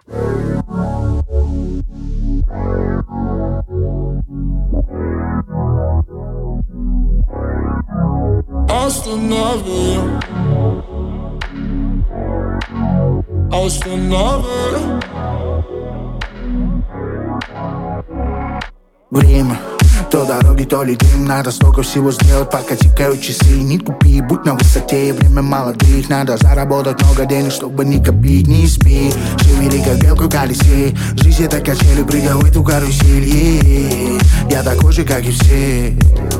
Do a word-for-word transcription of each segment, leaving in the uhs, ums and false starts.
Останови, останови. Время, то дороги, то летим. Надо столько всего сделать, пока тикают часы. Не купи, будь на высоте, время молодых. Надо заработать много денег, чтобы не копить. Не спи, живи как белка в колесе. Жизнь это качели, прыгай в эту карусель, yeah. Я такой же, как и все.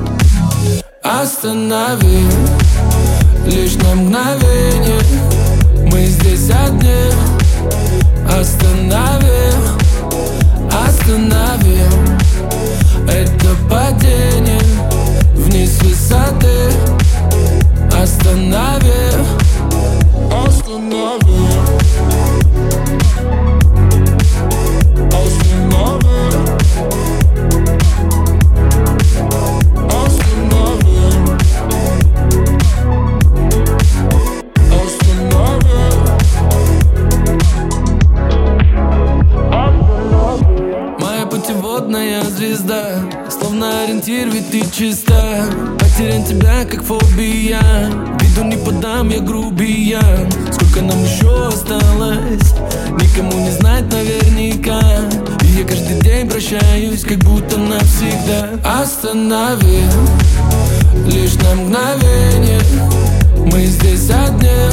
Останови, лишь на мгновение. Мы здесь одни. Останови, останови это падение вниз высоты. Останови, останови, останови, останови, останови. Моя путеводная звезда, словно ориентир, ведь ты чиста. Потерять тебя как фобия, виду не подам, я грубиян. Сколько нам еще осталось, никому не знать наверняка. И я каждый день прощаюсь, как будто навсегда. Останови, лишь на мгновение. Мы здесь одни.